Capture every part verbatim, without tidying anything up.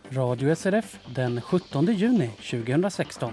Radio S R F den sjuttonde juni tjugohundrasexton.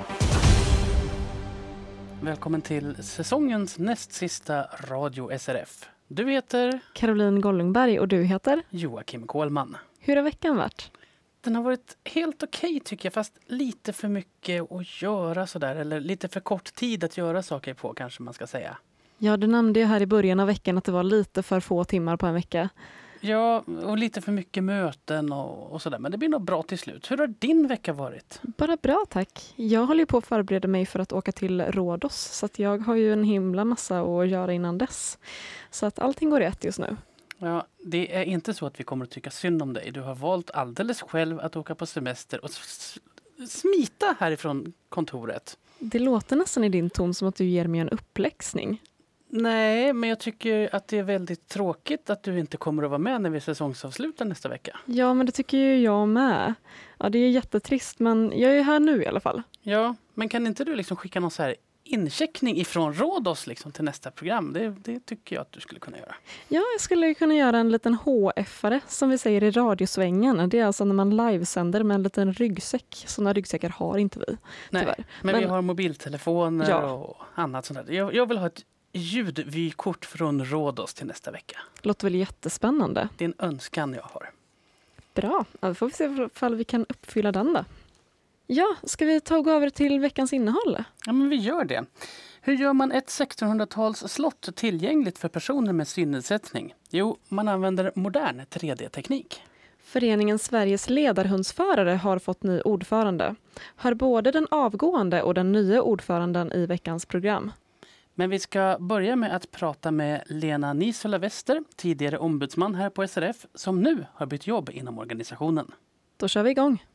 Välkommen till säsongens näst sista Radio S R F. Du heter Caroline Gollungberg och du heter Joakim Kohlman. Hur har veckan varit? Den har varit helt okej tycker jag, fast lite för mycket att göra sådär. Eller lite för kort tid att göra saker på, kanske man ska säga. Ja, du nämnde ju här i början av veckan att det var lite för få timmar på en vecka. Ja, och lite för mycket möten och, och sådär. Men det blir nog bra till slut. Hur har din vecka varit? Bara bra, tack. Jag håller ju på att förbereda mig för att åka till Rhodos. Så att jag har ju en himla massa att göra innan dess. Så att allting går rätt just nu. Ja, det är inte så att vi kommer att tycka synd om dig. Du har valt alldeles själv att åka på semester och s- smita härifrån kontoret. Det låter nästan i din ton som att du ger mig en uppläxning. Nej, men jag tycker att det är väldigt tråkigt att du inte kommer att vara med när vi säsongsavslutar nästa vecka. Ja, men det tycker ju jag med. Ja, det är jättetrist, men jag är här nu i alla fall. Ja, men kan inte du liksom skicka någon så här incheckning ifrån Rhodos liksom till nästa program? Det, det tycker jag att du skulle kunna göra. Ja, jag skulle kunna göra en liten H F-are som vi säger i radiosvängen. Det är alltså när man livesänder med en liten ryggsäck. Sådana ryggsäckar har inte vi, Nej, tyvärr. men, men vi har mobiltelefoner Ja. och annat sånt där. Jag, jag vill ha ett ljudvykort från Rhodos till nästa vecka. Låter väl jättespännande. Det är en önskan jag har. Bra, ja, då får vi se ifall vi kan uppfylla den då. Ja, ska vi ta och gå över till veckans innehåll? Ja, men vi gör det. Hur gör man ett sextonhundratals slott tillgängligt för personer med synnedsättning? Jo, man använder modern tre D-teknik. Föreningen Sveriges ledarhundsförare har fått ny ordförande. Hör både den avgående och den nya ordföranden i veckans program. Men vi ska börja med att prata med Lena Nisola Wester, tidigare ombudsman här på S R F, som nu har bytt jobb inom organisationen. Då kör vi igång.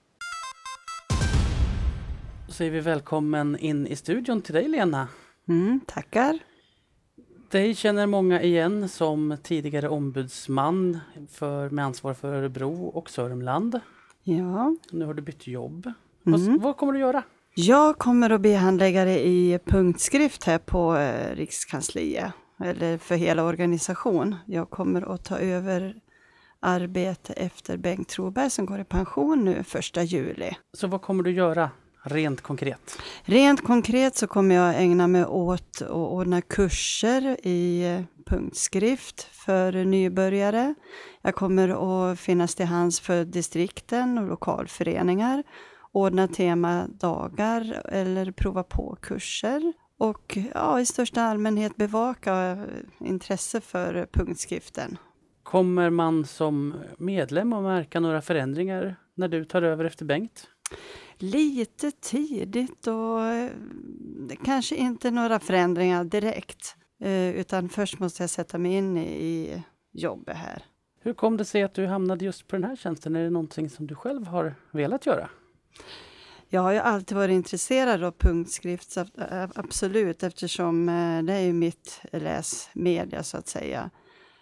Så säger vi välkommen in i studion till dig, Lena. Mm, tackar. Dig känner många igen som tidigare ombudsman för, med ansvar för Örebro och Sörmland. Ja. Nu har du bytt jobb. Mm. Vad, vad kommer du göra? Jag kommer att bli handläggare i punktskrift här på eh, Rikskansliet, eller för hela organisation. Jag kommer att ta över arbete efter Bengt Troberg som går i pension nu första juli. Så vad kommer du göra rent konkret? Rent konkret så kommer jag ägna mig åt att ordna kurser i eh, punktskrift för nybörjare. Jag kommer att finnas till hands för distrikten och lokalföreningar. Ordna temadagar eller prova på kurser. Och ja, i största allmänhet bevaka intresse för punktskriften. Kommer man som medlem att märka några förändringar när du tar över efter Bengt? Lite tidigt och eh, kanske inte några förändringar direkt. Eh, utan först måste jag sätta mig in i jobbet här. Hur kom det sig att du hamnade just på den här tjänsten? Är det någonting som du själv har velat göra? Jag har ju alltid varit intresserad av punktskrift, så absolut, eftersom det är ju mitt läsmedia så att säga.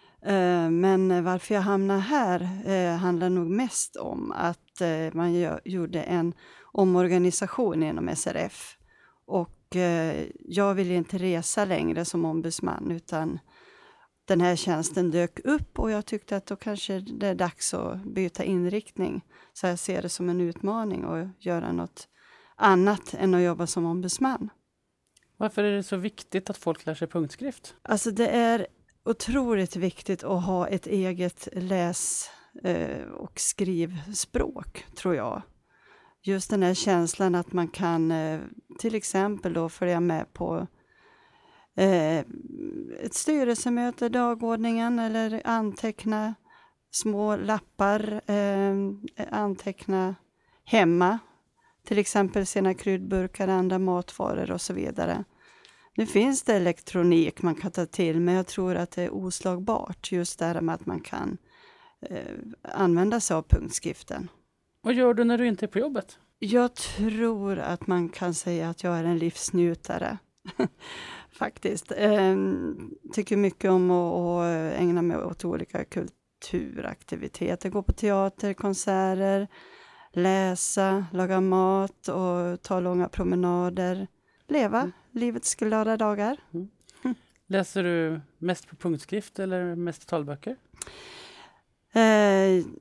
Men varför jag hamnar här handlar nog mest om att man gjorde en omorganisation inom S R F. Och jag vill inte resa längre som ombudsman, utan den här tjänsten dök upp och jag tyckte att då kanske det är dags att byta inriktning. Så jag ser det som en utmaning att göra något annat än att jobba som ombudsman. Varför är det så viktigt att folk lär sig punktskrift? Alltså det är otroligt viktigt att ha ett eget läs- och skrivspråk, tror jag. Just den här känslan att man kan till exempel då följa med på Eh, ett styrelsemöte, dagordningen, eller anteckna små lappar, eh, anteckna hemma, till exempel sina kryddburkar, andra matvaror och så vidare. Nu finns det elektronik man kan ta till, men jag tror att det är oslagbart just det här med att man kan eh, använda sig av punktskriften. Vad gör du när du inte är på jobbet? Jag tror att man kan säga att jag är en livsnjutare. Faktiskt. Eh, tycker mycket om att, att ägna mig åt olika kulturaktiviteter. Gå på teater, konserter, läsa, laga mat och ta långa promenader. Leva mm. livets glada dagar. Mm. Läser du mest på punktskrift eller mest talböcker? Eh,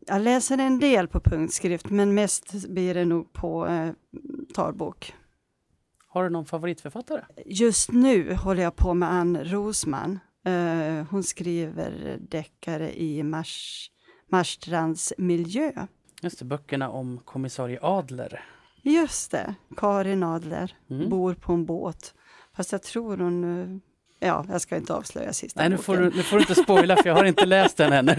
Jag läser en del på punktskrift, men mest blir det nog på eh, talbok. Har du någon favoritförfattare? Just nu håller jag på med Ann Rosman. Uh, hon skriver deckare i Mars, Marstrands miljö. Just det, böckerna om kommissarie Adler. Just det, Karin Adler Mm. bor på en båt. Fast jag tror hon... Uh, ja, jag ska inte avslöja sista Nej, nu boken. får, du, nu får du inte spoila för jag har inte läst den ännu.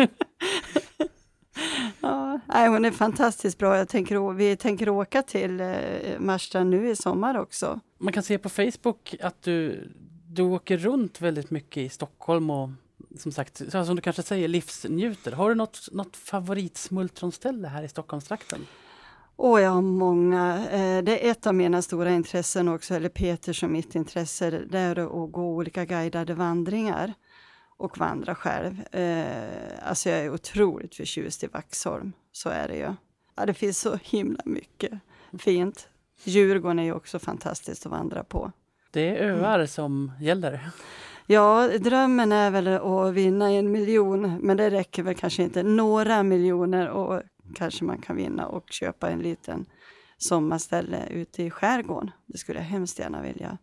Ja, nej, hon är fantastiskt bra. Jag tänker, vi tänker åka till uh, Marstrand nu i sommar också. Man kan se på Facebook att du, du åker runt väldigt mycket i Stockholm och som sagt, som du kanske säger, livsnjuter. Har du något, något favoritsmultronställe här i Stockholmstrakten? Åh, jag har många. Eh, det är ett av mina stora intressen också, eller Peters och mitt intresse, det är att gå olika guidade vandringar och vandra själv. Eh, alltså jag är otroligt förtjust i Vaxholm, så är det ju. Ja, det finns så himla mycket fint. Djurgården är ju också fantastiskt att vandra på. Det är öar mm. som gäller. Ja, drömmen är väl att vinna en miljon, men det räcker väl kanske inte. Några miljoner och kanske man kan vinna och köpa en liten sommarställe ute i skärgården. Det skulle jag hemskt gärna vilja.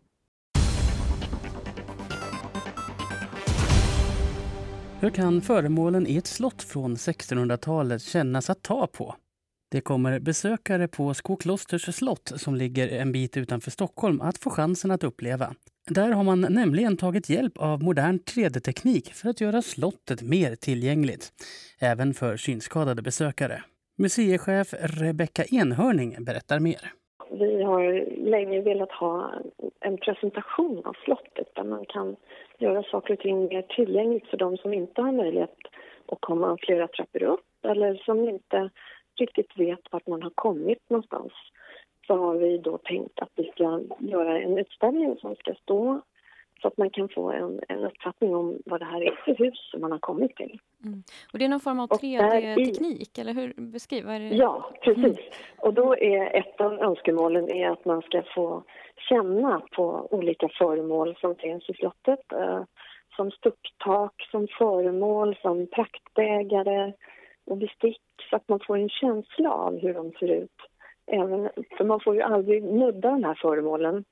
Hur kan föremålen i ett slott från sextonhundratalet kännas att ta på? Det kommer besökare på Skoklosters slott som ligger en bit utanför Stockholm att få chansen att uppleva. Där har man nämligen tagit hjälp av modern tre D-teknik för att göra slottet mer tillgängligt, även för synskadade besökare. Museichef Rebecka Enhörning berättar mer. Vi har länge velat ha en presentation av slottet där man kan göra saker och ting mer tillgängligt för de som inte har möjlighet att komma flera trappor upp eller som inte riktigt vet vart man har kommit någonstans. Så har vi då tänkt att vi ska göra en utställning som ska stå så att man kan få en, en uppfattning om vad det här är för hus som man har kommit till. Mm. Och det är någon form av tre D-teknik, eller hur beskriver det? Ja, precis. Mm. Och då är ett av önskemålen är att man ska få känna på olika föremål som finns i slottet. Eh, som stucktak, som föremål, som praktbägare och bestick, så att man får en känsla av hur de ser ut. Även, för man får ju aldrig nudda de här föremålen.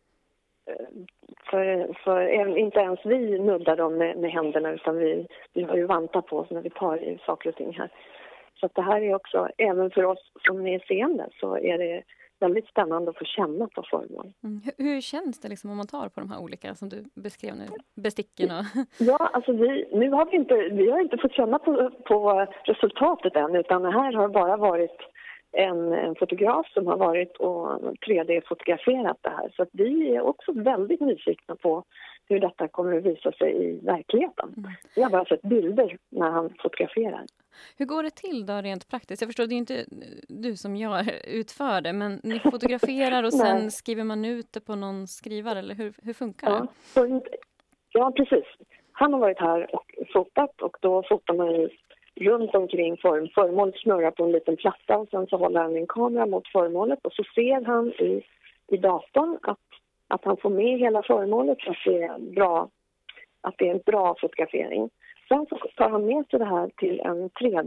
För, för även, inte ens vi nuddar dem med, med händerna, utan vi, vi har ju vantar på oss när vi tar i saker och ting här. Så att det här är också, även för oss som är seende, så är det väldigt spännande att få känna på föremål. Mm. Hur, hur känns det liksom om man tar på de här olika som du beskrev nu, besticken? Och... Ja, alltså vi, nu har vi inte, vi har inte fått känna på, på resultatet än, utan det här har bara varit En, en fotograf som har varit och tre D-fotograferat det här. Så att vi är också väldigt nyfikna på hur detta kommer att visa sig i verkligheten. Mm. Vi har bara sett bilder när han fotograferar. Hur går det till då rent praktiskt? Jag förstår, det är inte du som gör, utför det, men ni fotograferar och sen skriver man ut det på någon skrivare, eller hur, hur funkar det? Ja, ja, precis. Han har varit här och fotat, och då fotar man ju runt omkring form. Föremålet snurrar på en liten platta och sen så håller han en kamera mot föremålet och så ser han i, i datorn att, att han får med hela föremålet, att det är bra, att det är en bra fotografering. Sen så tar han med sig det här till en tre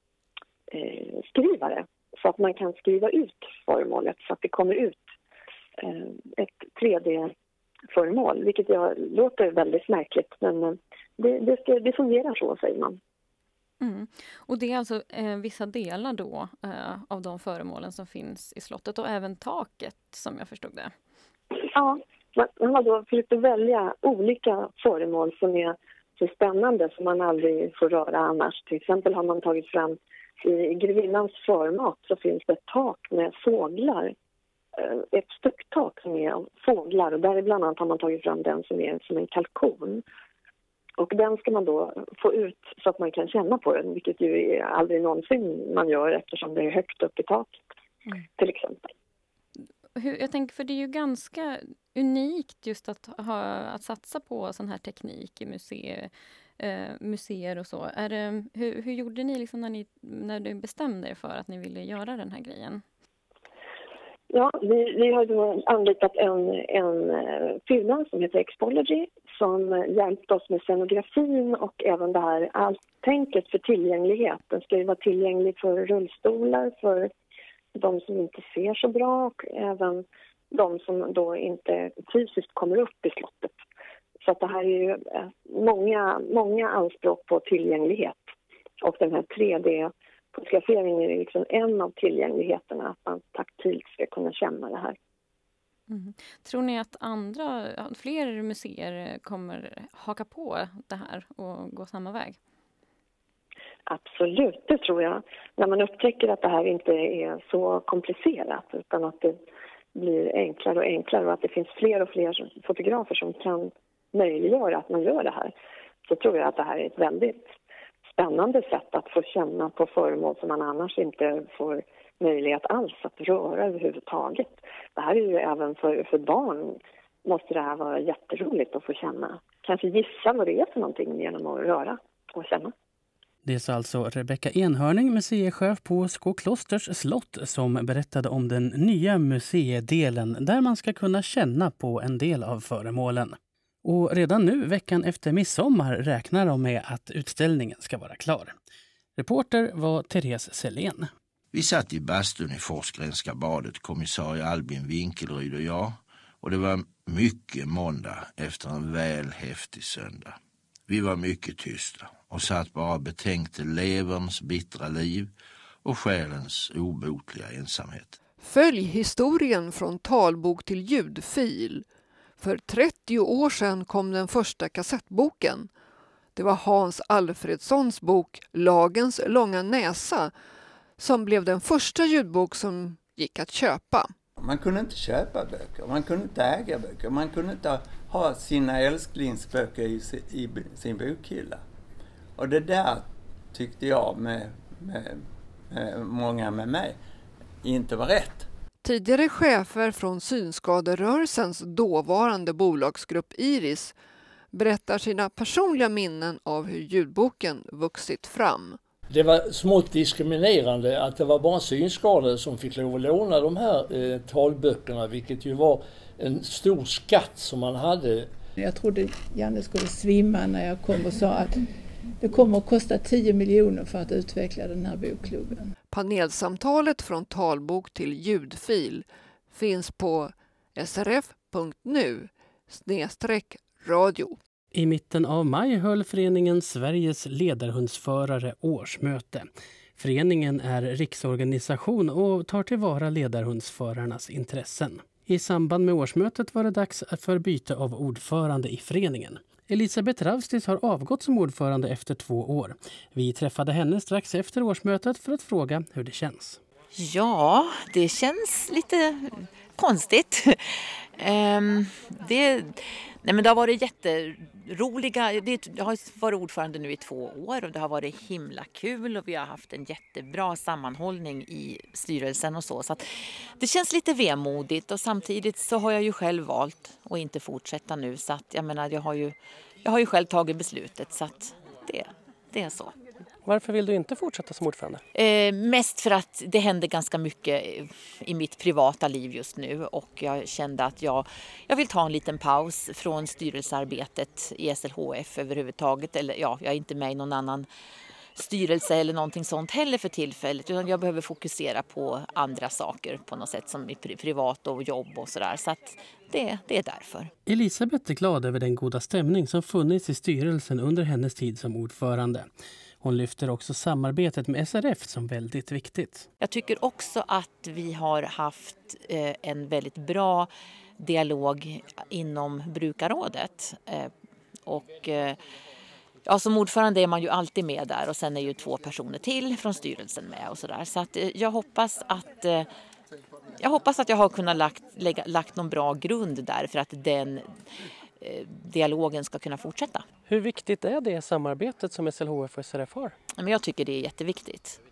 D-skrivare eh, så att man kan skriva ut föremålet så att det kommer ut eh, ett tre D-föremål, vilket jag låter väldigt märkligt, men eh, det, det, ska, det fungerar så, säger man. Mm. Och det är alltså eh, vissa delar då eh, av de föremålen som finns i slottet och även taket, som jag förstod det. Ja, man har då försökt välja olika föremål som är så spännande som man aldrig får röra annars. Till exempel har man tagit fram i grevinnans förmat så finns det ett tak med fåglar. Ett stucktak som är av fåglar, och där bland annat har man tagit fram den som är som en kalkon. Och den ska man då få ut så att man kan känna på den, vilket ju är aldrig någonsin man gör eftersom det är högt upp i taket, mm. till exempel. Hur, jag tänker, för det är ju ganska unikt just att, ha, att satsa på sån här teknik i museer, eh, museer och så. Är det, hur, hur gjorde ni liksom när ni när du bestämde er för att ni ville göra den här grejen? Ja, vi, vi har då anlitat en, en firma som heter Expology som hjälpt oss med scenografin och även det här allt tänket för tillgänglighet. Den ska ju vara tillgänglig för rullstolar, för de som inte ser så bra och även de som då inte fysiskt kommer upp i slottet. Så att det här är ju många, många anspråk på tillgänglighet. Och den här tre D-fotograferingen är liksom en av tillgängligheterna, att man taktilt ska kunna känna det här. Mm. Tror ni att andra, fler museer kommer haka på det här och gå samma väg? Absolut, det tror jag. När man upptäcker att det här inte är så komplicerat utan att det blir enklare och enklare och att det finns fler och fler fotografer som kan möjliggöra att man gör det här, så tror jag att det här är ett väldigt spännande sätt att få känna på föremål som man annars inte får möjlighet alls att röra överhuvudtaget. Det här är ju även för, för barn måste det här vara jätteroligt att få känna. Kanske gissa vad det är för någonting genom att röra och känna. Det är alltså Rebecka Enhörning, museichef på Skoklosters slott, som berättade om den nya museidelen där man ska kunna känna på en del av föremålen. Och redan nu, veckan efter midsommar, räknar de med att utställningen ska vara klar. Reporter var Therese Selén. Vi satt i bastun i Forsgrenska badet, kommissarie Albin Winkelryd och jag. Och det var mycket måndag efter en väl häftig söndag. Vi var mycket tysta och satt bara och betänkte leverns bittra liv och själens obotliga ensamhet. Följ historien från talbok till ljudfil. För trettio år sedan kom den första kassettboken. Det var Hans Alfredssons bok Lagens långa näsa som blev den första ljudbok som gick att köpa. Man kunde inte köpa böcker, man kunde inte äga böcker, man kunde inte ha sina älsklingsböcker i, i sin bokhylla. Och det där tyckte jag med, med, med många med mig inte var rätt. Tidigare chefer från synskaderörelsens dåvarande bolagsgrupp Iris berättar sina personliga minnen av hur ljudboken vuxit fram. Det var smått diskriminerande att det var bara synskadade som fick lov att låna de här eh, talböckerna, vilket ju var en stor skatt som man hade. Jag trodde Janne skulle svimma när jag kom och sa att det kommer att kosta tio miljoner för att utveckla den här bokklubben. Panelsamtalet från talbok till ljudfil finns på srf punkt nu snedstreck radio. I mitten av maj höll föreningen Sveriges ledarhundsförare årsmöte. Föreningen är riksorganisation och tar tillvara ledarhundsförarnas intressen. I samband med årsmötet var det dags för byte av ordförande i föreningen. Elisabeth Ravstis har avgått som ordförande efter två år. Vi träffade henne strax efter årsmötet för att fråga hur det känns. Ja, det känns lite konstigt. um, det, nej men det har varit jätteroliga. Det, jag har varit ordförande nu i två år och det har varit himla kul och vi har haft en jättebra sammanhållning i styrelsen och så. Så att det känns lite vemodigt och samtidigt så har jag ju själv valt att inte fortsätta nu. Så att jag menar, jag har ju, jag har ju själv tagit beslutet så att det, det är så. Varför vill du inte fortsätta som ordförande? Eh, mest för att det händer ganska mycket i mitt privata liv just nu och jag kände att jag, jag vill ta en liten paus från styrelsearbetet i S L H F överhuvudtaget. Eller ja, jag är inte med i någon annan styrelse eller någonting sånt heller för tillfället utan jag behöver fokusera på andra saker på något sätt som i privat och jobb och sådär. Så att det, det är därför. Elisabeth är glad över den goda stämning som funnits i styrelsen under hennes tid som ordförande. Hon lyfter också samarbetet med S R F som väldigt viktigt. Jag tycker också att vi har haft eh, en väldigt bra dialog inom brukarrådet. Eh, och eh, ja, som ordförande är man ju alltid med där och sen är ju två personer till från styrelsen med och sådär. Så att eh, jag hoppas att eh, jag hoppas att jag har kunnat lagt, lägga, lagt någon bra grund där för att den dialogen ska kunna fortsätta. Hur viktigt är det samarbetet som S L H F och S R F har? Men jag tycker det är jätteviktigt.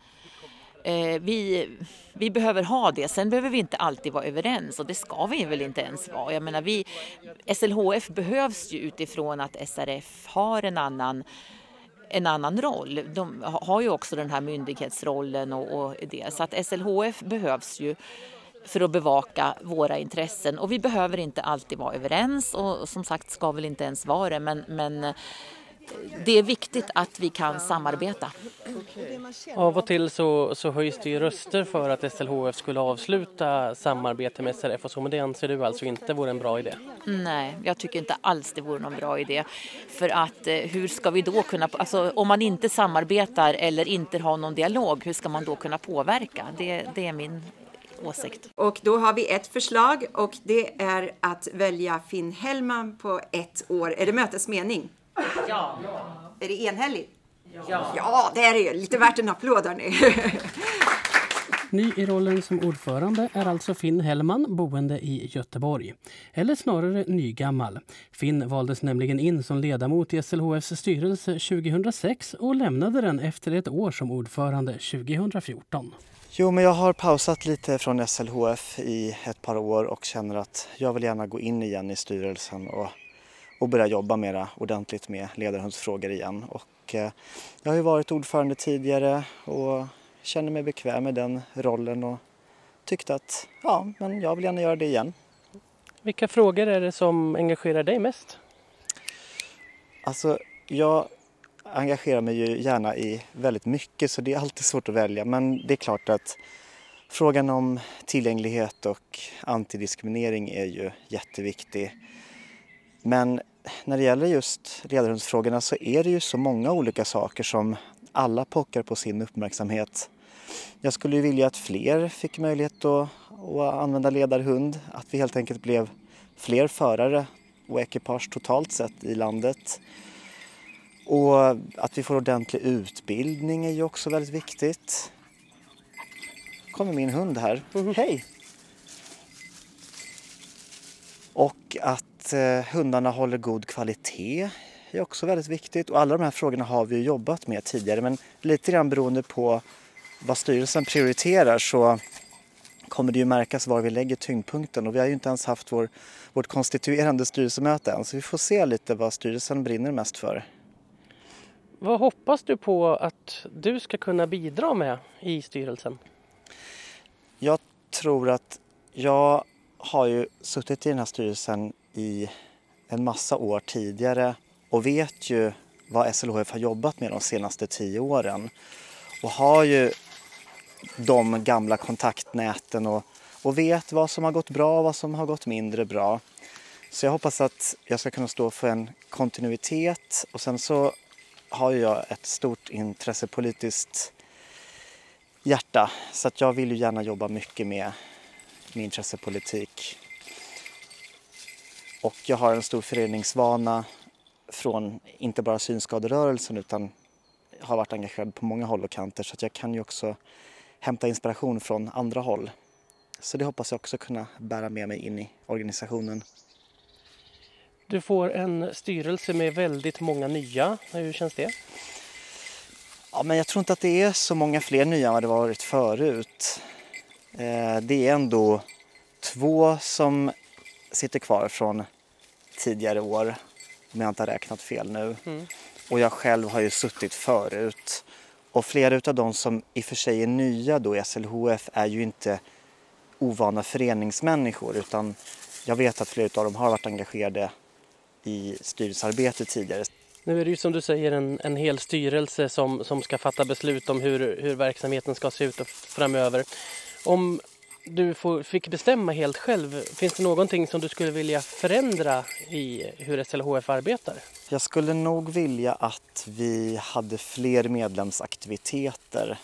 Eh, vi, vi behöver ha det. Sen behöver vi inte alltid vara överens och det ska vi väl inte ens vara. Jag menar, vi, S L H F behövs ju utifrån att S R F har en annan, en annan roll. De har ju också den här myndighetsrollen och, och det. Så att S L H F behövs ju för att bevaka våra intressen. Och vi behöver inte alltid vara överens och som sagt ska väl inte ens vara det, men, men det är viktigt att vi kan samarbeta. Av och till så, så höjs det ju röster för att S L H F skulle avsluta samarbete med S R F och så, men det anser du alltså inte vore en bra idé? Nej, jag tycker inte alls det vore någon bra idé. För att eh, hur ska vi då kunna, alltså om man inte samarbetar eller inte har någon dialog, hur ska man då kunna påverka? Det, det är min åsikt. Och då har vi ett förslag och det är att välja Finn Hellman på ett år. Är det mötesmening? Ja. Är det enhälligt? Ja. Ja, det är det ju. Lite värt en applåd hörni. Ny i rollen som ordförande är alltså Finn Hellman, boende i Göteborg. Eller snarare nygammal. Finn valdes nämligen in som ledamot i S L H F:s styrelse tjugohundrasex och lämnade den efter ett år som ordförande tjugohundrafjorton. Jo, men jag har pausat lite från S L H F i ett par år och känner att jag vill gärna gå in igen i styrelsen och, och börja jobba mera ordentligt med ledarhundsfrågor igen. Och, eh, jag har ju varit ordförande tidigare och känner mig bekväm med den rollen och tyckte att ja, men jag vill gärna göra det igen. Vilka frågor är det som engagerar dig mest? Alltså, jag engagerar mig ju gärna i väldigt mycket så det är alltid svårt att välja. Men det är klart att frågan om tillgänglighet och antidiskriminering är ju jätteviktig. Men när det gäller just ledarhundsfrågorna så är det ju så många olika saker som alla pockar på sin uppmärksamhet. Jag skulle ju vilja att fler fick möjlighet att, att använda ledarhund. Att vi helt enkelt blev fler förare och ekipage totalt sett i landet. Och att vi får ordentlig utbildning är ju också väldigt viktigt. Kommer min hund här. Mm. Hej! Och att eh, hundarna håller god kvalitet är också väldigt viktigt. Och alla de här frågorna har vi ju jobbat med tidigare. Men lite grann beroende på vad styrelsen prioriterar så kommer det ju märkas var vi lägger tyngdpunkten. Och vi har ju inte ens haft vår, vårt konstituerande styrelsemöte än. Så vi får se lite vad styrelsen brinner mest för. Vad hoppas du på att du ska kunna bidra med i styrelsen? Jag tror att jag har ju suttit i den här styrelsen i en massa år tidigare och vet ju vad S L H F har jobbat med de senaste tio åren. Och har ju de gamla kontaktnäten och, och vet vad som har gått bra och vad som har gått mindre bra. Så jag hoppas att jag ska kunna stå för en kontinuitet och sen så har jag ett stort intressepolitiskt hjärta så att jag vill ju gärna jobba mycket med, med intressepolitik. Och jag har en stor föreningsvana från inte bara synskaderörelsen utan har varit engagerad på många håll och kanter så att jag kan ju också hämta inspiration från andra håll. Så det hoppas jag också kunna bära med mig in i organisationen. Du får en styrelse med väldigt många nya. Hur känns det? Ja, men jag tror inte att det är så många fler nya än vad det varit förut. Det är ändå två som sitter kvar från tidigare år, om jag inte har räknat fel nu. Mm. Och jag själv har ju suttit förut. Och flera av de som i och för sig är nya då i S L H F är ju inte ovana föreningsmänniskor utan jag vet att flera av dem har varit engagerade i styrelsearbete tidigare. Nu är det ju som du säger en, en hel styrelse som, som ska fatta beslut om hur, hur verksamheten ska se ut framöver. Om du får, fick bestämma helt själv, finns det någonting som du skulle vilja förändra i hur S L H F arbetar? Jag skulle nog vilja att vi hade fler medlemsaktiviteter.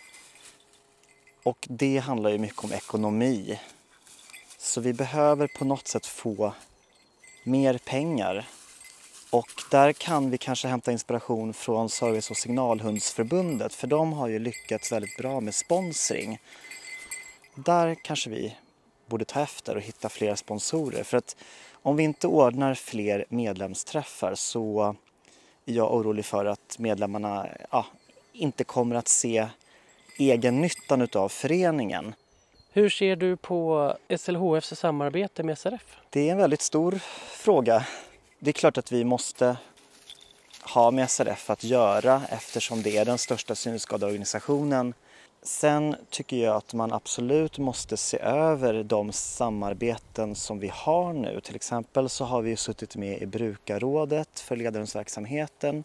Och det handlar ju mycket om ekonomi. Så vi behöver på något sätt få mer pengar. Och där kan vi kanske hämta inspiration från Service- och signalhundsförbundet. För de har ju lyckats väldigt bra med sponsring. Där kanske vi borde ta efter och hitta fler sponsorer. För att om vi inte ordnar fler medlemsträffar så är jag orolig för att medlemmarna ja, inte kommer att se egen nyttan av föreningen. Hur ser du på S L H F:s samarbete med S R F? Det är en väldigt stor fråga. Det är klart att vi måste ha med S R F att göra eftersom det är den största synskadeorganisationen. Sen tycker jag att man absolut måste se över de samarbeten som vi har nu. Till exempel så har vi suttit med i brukarrådet för ledarhundsverksamheten.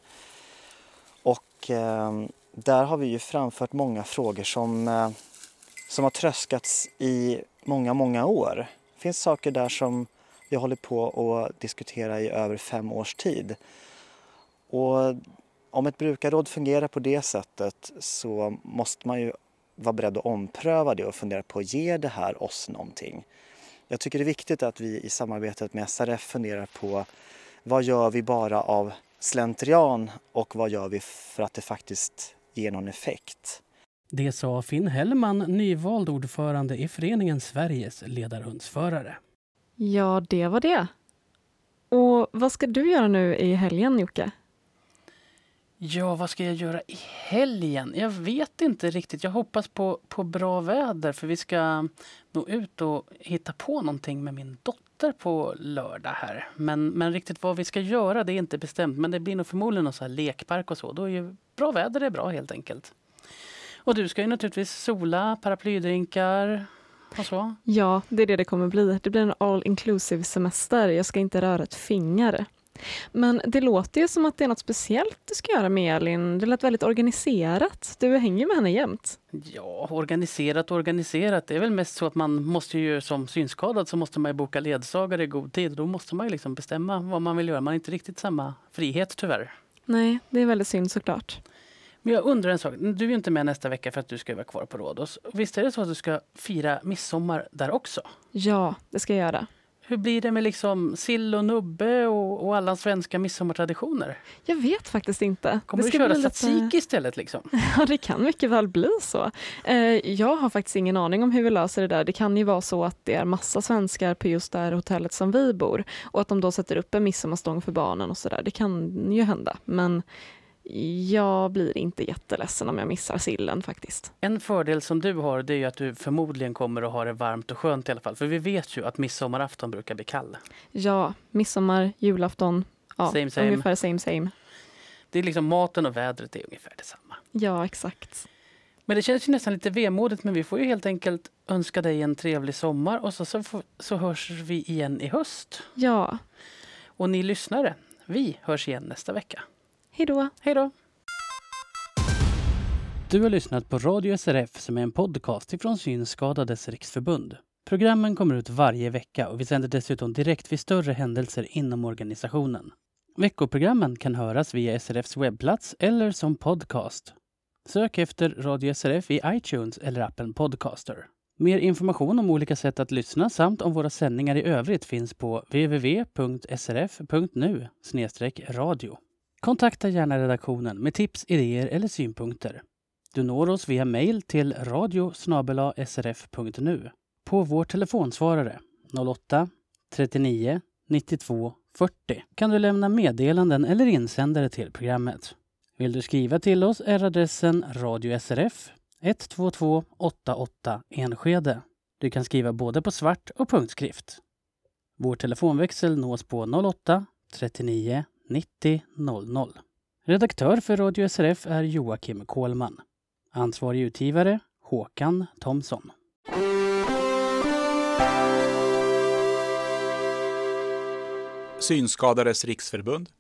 Och eh, där har vi ju framfört många frågor som, eh, som har tröskats i många, många år. Det finns saker där som vi håller på att diskutera i över fem års tid. Och om ett brukarråd fungerar på det sättet så måste man ju vara beredd att ompröva det och fundera på att ge det här oss någonting. Jag tycker det är viktigt att vi i samarbetet med S R F funderar på vad gör vi bara av slentrian och vad gör vi för att det faktiskt ger någon effekt. Det sa Finn Hellman, nyvald ordförande i föreningen Sveriges ledarhundsförare. Ja, det var det. Och vad ska du göra nu i helgen, Jocke? Ja, vad ska jag göra i helgen? Jag vet inte riktigt. Jag hoppas på, på bra väder för vi ska nå ut och hitta på någonting med min dotter på lördag här. Men, men riktigt vad vi ska göra det är inte bestämt. Men det blir nog förmodligen någon så här lekpark och så. Då är ju bra väder är bra helt enkelt. Och du ska ju naturligtvis sola, paraplydrinkar och så. Ja, det är det det kommer bli. Det blir en all-inclusive semester. Jag ska inte röra ett finger. Men det låter ju som att det är något speciellt du ska göra med Elin. Det lät väldigt organiserat. Du hänger med henne jämt. Ja, organiserat och organiserat. Det är väl mest så att man måste ju som synskadad så måste man ju boka ledsagare i god tid. Då måste man ju liksom bestämma vad man vill göra. Man har inte riktigt samma frihet tyvärr. Nej, det är väldigt synd såklart. Men jag undrar en sak. Du är ju inte med nästa vecka för att du ska vara kvar på Rhodos. Visst är det så att du ska fira midsommar där också? Ja, det ska jag göra. Hur blir det med liksom sill och nubbe och, och alla svenska midsommartraditioner? Jag vet faktiskt inte. Kommer det du köra lite... tzatziki istället liksom? Ja, det kan mycket väl bli så. Eh, jag har faktiskt ingen aning om hur vi löser det där. Det kan ju vara så att det är massa svenskar på just det här hotellet som vi bor. Och att de då sätter upp en midsommarstång för barnen och sådär. Det kan ju hända. Men jag blir inte jätteledsen om jag missar sillen faktiskt. En fördel som du har det är ju att du förmodligen kommer att ha det varmt och skönt i alla fall. För vi vet ju att midsommarafton brukar bli kall. Ja, midsommar, julafton, ja, same, same. ungefär same same. Det är liksom maten och vädret är ungefär detsamma. Ja, exakt. Men det känns ju nästan lite vemodigt, men vi får ju helt enkelt önska dig en trevlig sommar och så, så, så hörs vi igen i höst. Ja. Och ni lyssnare, vi hörs igen nästa vecka. Hej då. Hej då. Du har lyssnat på Radio S R F som är en podcast ifrån Synskadades riksförbund. Programmen kommer ut varje vecka och vi sänder dessutom direkt vid större händelser inom organisationen. Veckoprogrammen kan höras via S R Fs webbplats eller som podcast. Sök efter Radio S R F i iTunes eller appen Podcaster. Mer information om olika sätt att lyssna samt om våra sändningar i övrigt finns på w w w punkt s r f punkt n u slash radio. Kontakta gärna redaktionen med tips, idéer eller synpunkter. Du når oss via mejl till radio snabel-a s r f punkt n u. På vår telefonsvarare noll åtta trettionio nittiotvå fyrtio kan du lämna meddelanden eller insändare till programmet. Vill du skriva till oss är adressen Radio S R F ett två två åtta åtta Enskede. Du kan skriva både på svart och punktskrift. Vår telefonväxel nås på noll åtta trettionio nittio noll noll. Redaktör för Radio S R F är Joakim Kohlman. Ansvarig utgivare Håkan Thomsson. Synskadades riksförbund